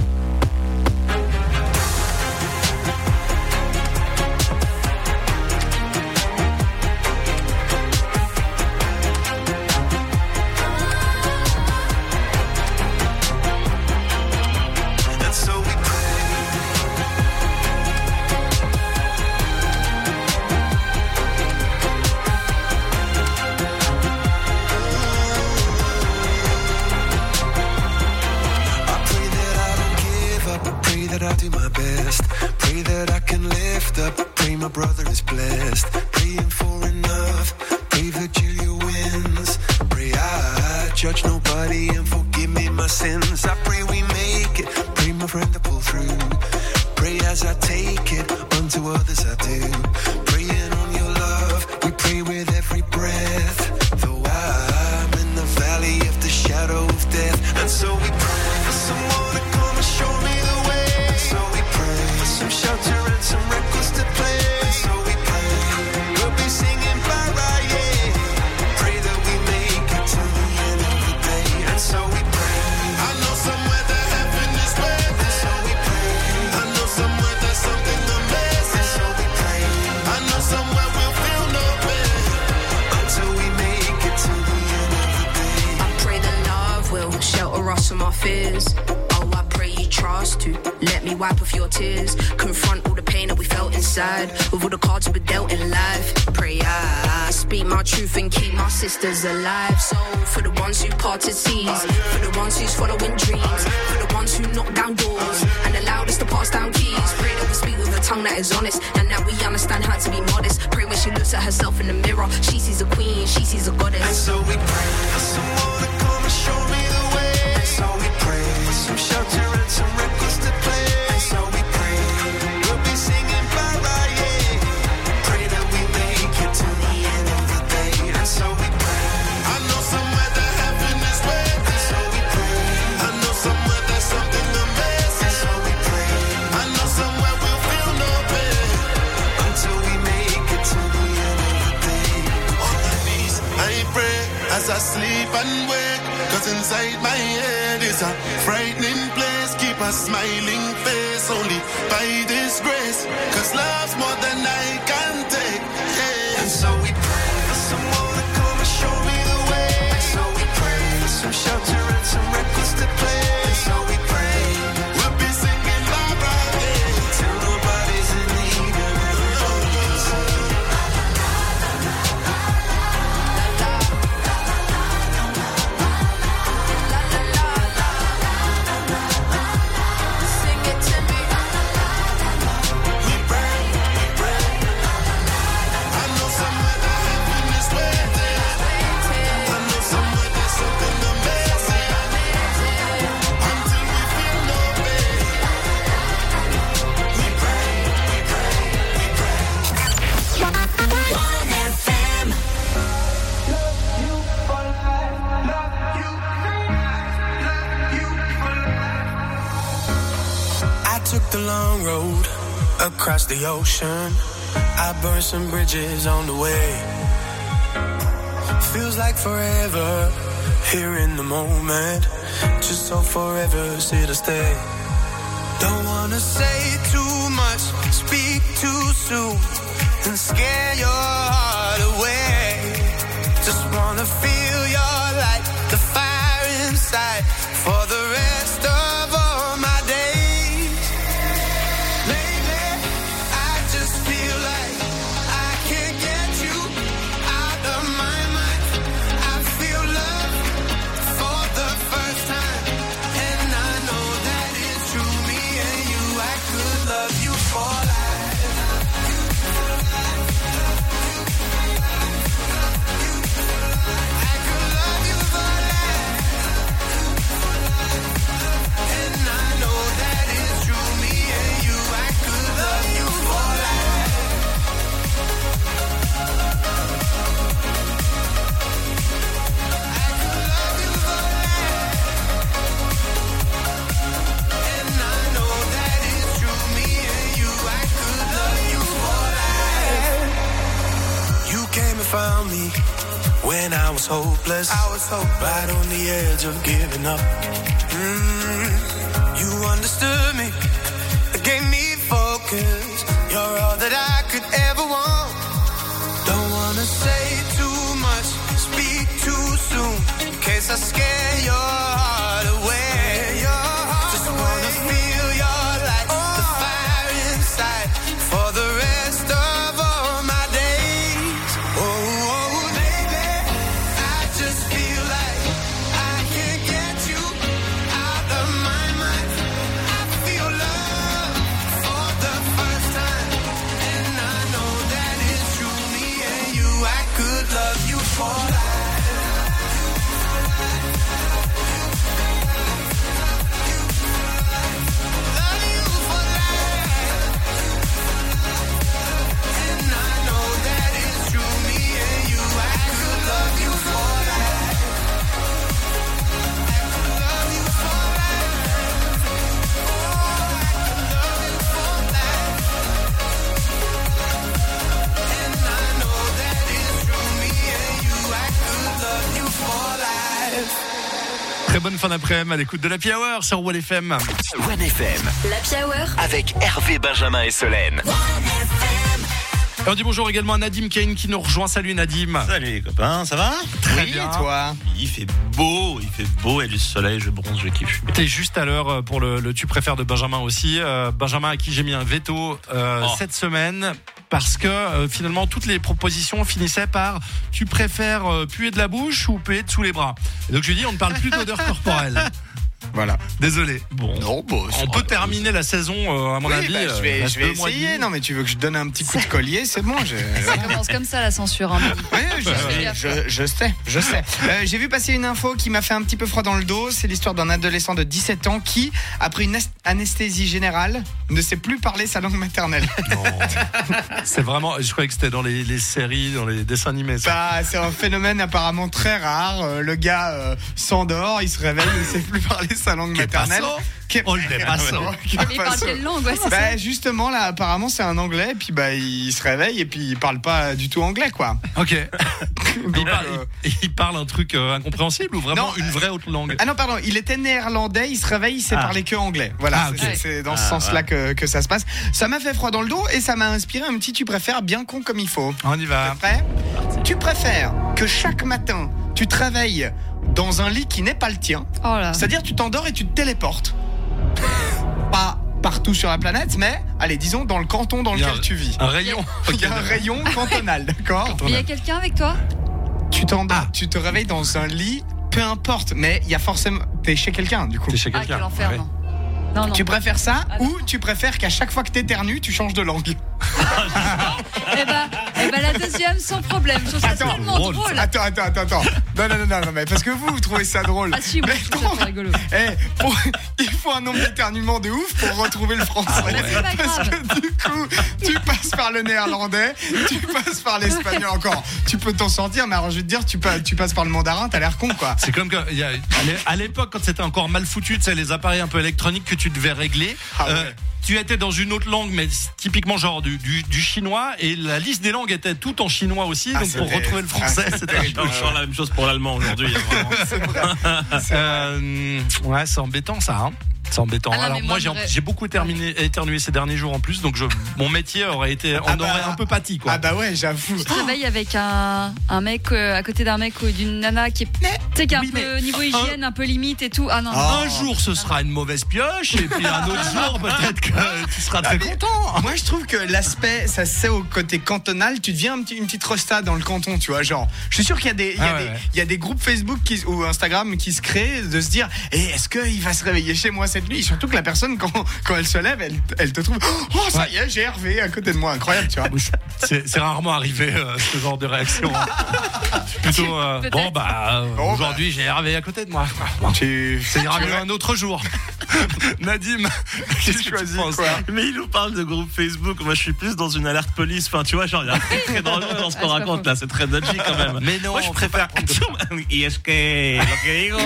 I do my best. Pray that I can lift up. Pray my brother is blessed. Praying for enough. Pray Virgilia wins. Pray I judge nobody and forgive me my sins. I pray we make it. Pray my friend to pull through. Pray as I take it. Unto others I do. Praying on your love. We pray with every breath. Though I'm in the valley of the shadow of death. And so we pray for someone to come and show me the way. Some shelter and some records to play. And so we pray, we'll be singing bye bye, yeah. Pray that we make it to the end of the day. And so we pray, I know somewhere that heaven is waiting. And so we pray, I know somewhere there's something amazing. And so we pray, I know somewhere we'll feel no pain until we make it to the end of the day. I pray that love will shelter us from our fears. Trust to let me wipe off your tears. Confront all the pain that we felt inside. With all the cards we were dealt in life. Pray I speak my truth and keep my sisters alive. So for the ones who parted seas, for the ones who's following dreams, for the ones who knock down doors and allowed us to pass down keys. Pray that we speak with a tongue that is honest and that we understand how to be modest. Pray when she looks at herself in the mirror, she sees a queen, she sees a goddess. And so we pray for someone to come and show me the way. And so we pray for some shelter and some records to play. And so we pray we'll be singing bye bye, yeah. Pray that we make it to the end of the day. And so we pray, I know somewhere that heaven is waiting. And so we pray, I know somewhere there's something amazing. And so we pray, I know somewhere we'll feel no pain until we make it to the end of the day. On my knees I pray as I sleep and wake. Cause inside my head is a frightening place. Keep a smiling face only by this grace. Cause love's more than I can take, yeah. And so we pray for someone to come and show me the way. And so we pray for some shelter and some records to play. And so we pray we'll be singing bye bye, yeah. Till nobody's in need and everybody's in. long road across the ocean. I burned some bridges on the way. Feels like forever here in the moment. Just so forever, sit or stay. Don't wanna say too much, speak too soon, and scare your heart away. Just wanna feel your light, the fire inside, for the rest of all my days. Lately, I just feel like I can't get you out of my mind. I feel love for the first time, and I know that it's true. Me and you, I could love you for life. Found me when I was hopeless. I was hopeless. Right on the edge of giving up. Mm, you understood me, gave me focus. You're all that I could ever want. Don't wanna say too much, speak too soon, in case I scare your heart away. Your heart Just away. Wanna feel your light, oh. the fire inside, for the rest of all my days. Oh, oh, baby, I just feel like I can't get you out of my mind. I feel love for the first time, and I know that it's true. Me and you, I could love you for life. Très bonne fin d'après-midi à l'écoute de l'Happy Hour sur One F M. One F M. L'Happy Hour Avec Hervé, Benjamin et Solène. Et on dit bonjour également à Nadim Kane qui nous rejoint. Salut Nadim. Salut les copains, ça va? Très oui, bien. Et toi? Il fait beau, il fait beau, il y a du soleil, je bronze, je kiffe. T'es juste à l'heure pour le, le tu préfères de Benjamin aussi. Euh, Benjamin à qui j'ai mis un veto euh, oh. cette semaine parce que euh, finalement toutes les propositions finissaient par tu préfères euh, puer de la bouche ou puer de sous les bras. Et donc je lui dis on ne parle plus d'odeur corporelle. Voilà. Désolé. Bon. Non, bon, on peut terminer la saison, euh, à mon oui, avis. Bah, je vais, euh, je vais essayer. Non, mais tu veux que je donne un petit coup de collier, c'est bon. Je... Ça commence comme ça la censure. Hein. Oui, je, je, je sais, je sais. Euh, j'ai vu passer une info qui m'a fait un petit peu froid dans le dos. C'est l'histoire d'un adolescent de dix-sept ans qui, après une anesthésie générale, ne sait plus parler sa langue maternelle. Non. C'est vraiment. Je croyais que c'était dans les, les séries, dans les dessins animés. Ça. Bah, c'est un phénomène apparemment très rare. Euh, le gars euh, s'endort, il se réveille, il ne sait plus parler sa langue maternelle. Oh, le dépassant. Il parle quelle langue, ouais, c'est bah, ça. Justement, là, apparemment, c'est un anglais, et puis bah, il se réveille, et puis il parle pas du tout anglais, quoi. Ok. Donc, il, parle, euh... il, il parle un truc euh, incompréhensible ou vraiment non, une vraie autre langue? Ah non, pardon, il était néerlandais, il se réveille, il sait ah. parler que anglais. Voilà, ah, okay. c'est, c'est dans ce ah, sens-là ouais. que, que ça se passe. Ça m'a fait froid dans le dos, et ça m'a inspiré un petit tu préfères bien con comme il faut. On y va. T'es prêt? Tu préfères que chaque matin, tu te réveilles dans un lit qui n'est pas le tien. Oh là. C'est-à-dire, tu t'endors et tu te téléportes. Pas partout sur la planète, mais allez, disons dans le canton dans lequel un, tu vis. Un rayon. Il y a un rayon cantonal, d'accord? Mais il y a quelqu'un avec toi? Tu t'endors, ah. tu te réveilles dans un lit, peu importe, mais il y a forcément. T'es chez quelqu'un, du coup. T'es chez quelqu'un. Ah, quel enfer, ouais. non. Non, non. Tu préfères ça ah, ou tu préfères qu'à chaque fois que t'éternues, tu changes de langue? Eh ben, eh Et bah la deuxième, sans problème. Je trouve ça Attends, tellement drôle. drôle. Attends, attends, attends, attends. Non, non, non, non, non, mais parce que vous, vous trouvez ça drôle. Ah si, moi, mais je trouve ça rigolo. Eh, pour, il faut un nombre d'éternuements de ouf pour retrouver le français. Ah ouais. C'est pas Parce grave. que du coup, tu passes par le néerlandais, tu passes par l'espagnol encore. Tu peux t'en sortir, mais alors je vais te dire, tu passes, tu passes par le mandarin, t'as l'air con, quoi. C'est comme quand, il y a, à l'époque, quand c'était encore mal foutu, tu sais, les appareils un peu électroniques que tu devais régler. Ah ouais. euh, tu étais dans une autre langue, mais typiquement genre du, du, du chinois, et la liste des langues était tout en chinois aussi. Ah, donc pour c'était- retrouver le français, ah, c'était un peu Je sens la même chose pour l'allemand aujourd'hui. Euh, ouais, c'est embêtant ça. Hein. C'est embêtant. Ah non, Alors mais moi, moi, j'ai, j'aurais- j'ai beaucoup éterminé, éternué ces derniers jours en plus, donc je, mon métier aurait été, on Ah bah- aurait un peu pâti quoi. Ah bah ouais, j'avoue. Tu te réveilles avec un, un mec euh, à côté d'un mec ou d'une nana qui est, tu sais, qui est un Oui, peu mais- niveau hygiène, un peu limite et tout. Ah non. Un jour ce sera une mauvaise pioche, et puis un autre jour peut-être que tu seras très Ah, mais content. Moi, je trouve que l'aspect, ça se sait au côté cantonal, tu deviens un petit, une petite rosta dans le canton, tu vois. Genre, je suis sûr qu'il y a des, il y a Ah ouais, des, ouais. il y a des groupes Facebook qui, ou Instagram qui se créent de se dire, eh, est-ce qu'il va se réveiller chez moi cette nuit? Surtout que la personne, quand, quand elle se lève, elle, elle te trouve, oh, ça Ouais. y est, j'ai Hervé à côté de moi. Incroyable, tu vois. C'est, c'est rarement arrivé euh, ce genre de réaction. Plutôt, euh, Peut-être. bon bah euh, Bon, aujourd'hui j'ai Hervé à côté de moi. Tu, Ça ira tu mieux un autre jour. Nadim, qu'est-ce que tu choisis penses quoi? Mais il nous parle de groupe Facebook. Moi, je suis plus dans une alerte police. Enfin, tu vois, genre, il y a un truc très dangereux dans ce qu'on Ah, c'est pas raconte faux. là. C'est très dodgy quand même. Mais non, moi, je faut préfère. pas prendre Y es que lo que digo.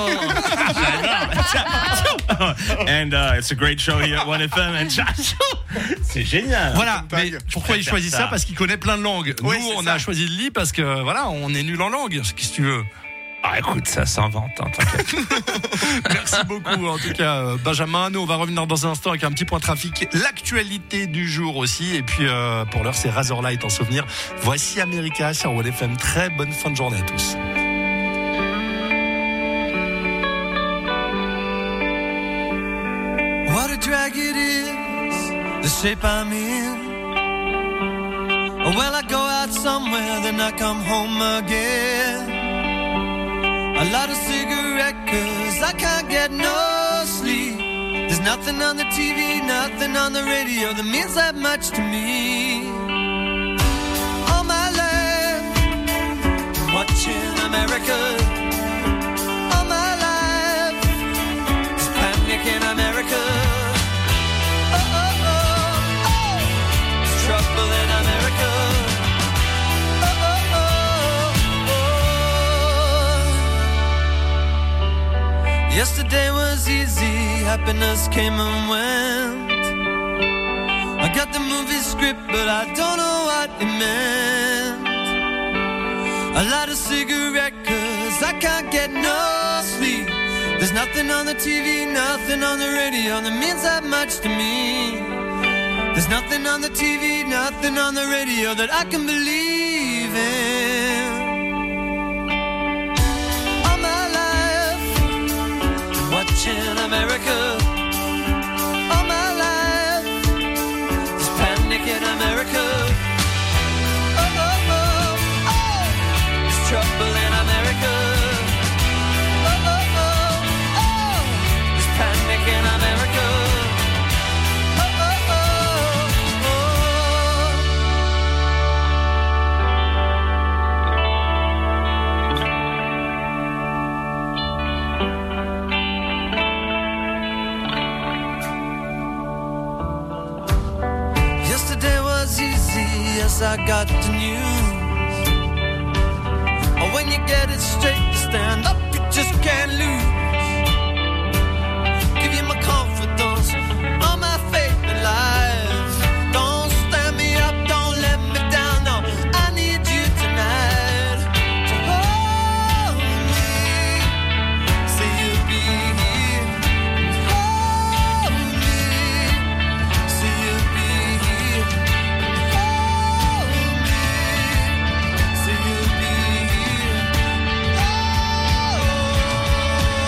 J'adore. And uh, it's a great show here at one F M. And c'est génial. Voilà, mais Dingue. pourquoi il préfère choisit ça? ça. Parce qu'il connaît plein de langues. Oui, Nous, c'est on ça. a choisi le lit parce que voilà, on est nul en langue. Qu'est-ce que tu veux? Ah écoute, ça s'invente, hein, t'inquiète. Merci beaucoup en tout cas euh, Benjamin. Nous on va revenir dans un instant avec un petit point trafic, l'actualité du jour aussi. Et puis euh, pour l'heure c'est Razorlight en souvenir. Voici America sur W F M. Très bonne fin de journée à tous. What a drag it is, the shape I'm in. Well, I go out somewhere, then I come home again. A lot of cigarette, cause I can't get no sleep. There's nothing on the T V, nothing on the radio that means that much to me. All my life, watching America. All my life, just panic in America. Oh, oh, oh, oh, it's trouble in America. Oh, oh, oh, oh. Yesterday was easy, happiness came and went. I got the movie script, but I don't know what it meant. A lot of cigarette, cause I can't get no sleep. There's nothing on the T V, nothing on the radio that means that much to me. There's nothing on the T V, nothing on the radio that I can believe in. All my life, watching America. All my life, there's panic in America. Oh, oh, oh, oh, there's trouble in America. Oh, oh, oh, oh, there's panic in America. Oh, oh, oh, oh. Yesterday was easy, yes, I got the news. Oh, when you get it straight, you stand up, you just can't lose. Give you my confidence, all my faith in life. Don't stand me up, don't let me down, no, I need you tonight. To hold me, say you'll be here. Hold me, say you'll be here. Hold me, say you'll be here. Oh,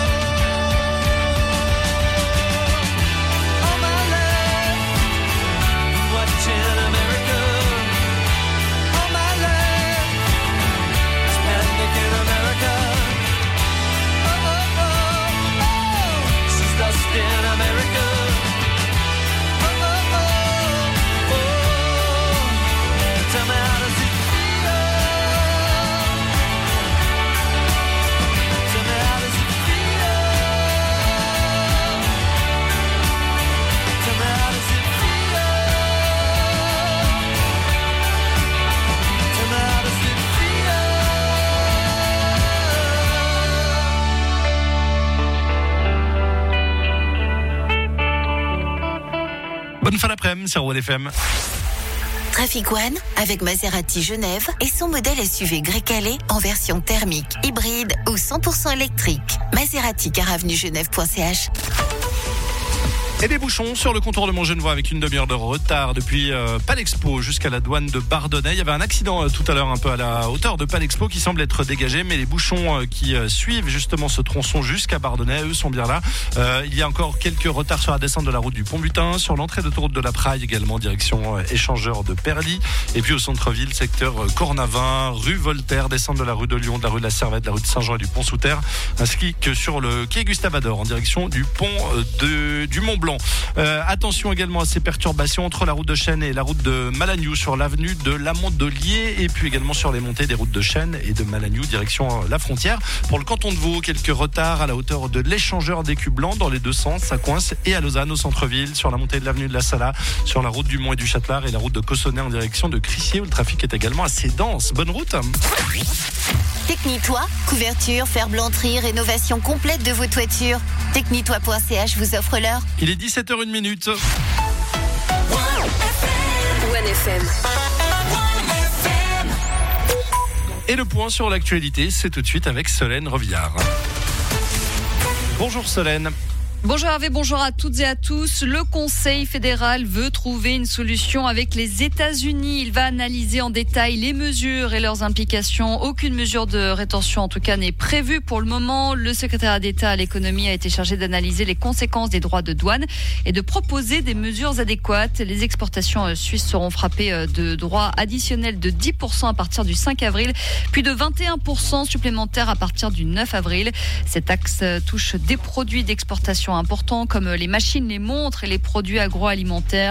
Bonne fin d'après-midi sur One F M. Traffic One avec Maserati Genève et son modèle S U V Grey Calais en version thermique, hybride ou cent pour cent électrique. Maserati, car avenue genève point c h. Et des bouchons sur le contour de Montgenevois avec une demi-heure de retard depuis euh, Palexpo jusqu'à la douane de Bardonnay. Il y avait un accident euh, tout à l'heure un peu à la hauteur de Palexpo qui semble être dégagé, mais les bouchons euh, qui euh, suivent justement ce tronçon jusqu'à Bardonnay, eux sont bien là. Euh, il y a encore quelques retards sur la descente de la route du Pont-Butin, sur l'entrée d'autoroute de la Praille également, direction euh, échangeur de Perly. Et puis au centre-ville, secteur euh, Cornavin, rue Voltaire, descente de la rue de Lyon, de la rue de la Servette, de la rue de Saint-Jean et du Pont-sous-Terre, ainsi que sur le quai Gustave Ador en direction du pont euh, de, du Mont-Blanc. Euh, attention également à ces perturbations entre la route de Chêne et la route de Malagnou sur l'avenue de Lamondelier, et puis également sur les montées des routes de Chêne et de Malagnou direction la frontière. Pour le canton de Vaud, quelques retards à la hauteur de l'échangeur d'Écu Blanc dans les deux sens, ça coince, et à Lausanne au centre-ville sur la montée de l'avenue de la Sala, sur la route du Mont et du Châtelard et la route de Cossonay en direction de Crissier où le trafic est également assez dense. Bonne route. Technitois, couverture, fer-blanterie, rénovation complète de vos toitures. Technitois point c h vous offre l'heure. Il est dix-sept heures une minute. One F M. Et le point sur l'actualité, c'est tout de suite avec Solène Revillard. Bonjour Solène. Bonjour Hervé, bonjour à toutes et à tous. Le Conseil fédéral veut trouver une solution avec les États-Unis. Il va analyser en détail les mesures et leurs implications. Aucune mesure de rétention, en tout cas, n'est prévue pour le moment. Le secrétaire d'État à l'économie a été chargé d'analyser les conséquences des droits de douane et de proposer des mesures adéquates. Les exportations suisses seront frappées de droits additionnels de dix pour cent à partir du cinq avril, puis de vingt et un pour cent supplémentaires à partir du neuf avril. Cette taxe touche des produits d'exportation importants comme les machines, les montres et les produits agroalimentaires.